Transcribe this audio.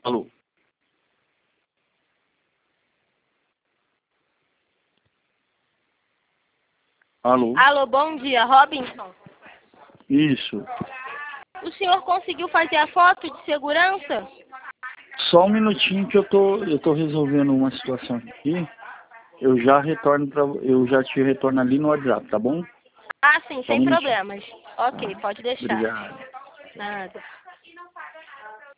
Alô? Alô? Alô, bom dia, Robinson. Isso. O senhor conseguiu fazer a foto de segurança? Só um minutinho que eu tô resolvendo uma situação aqui. Eu já te retorno ali no WhatsApp, tá bom? Ah, sim, Só um sem minutinho. problemas. Ok, Tá. pode deixar. Obrigado. Nada.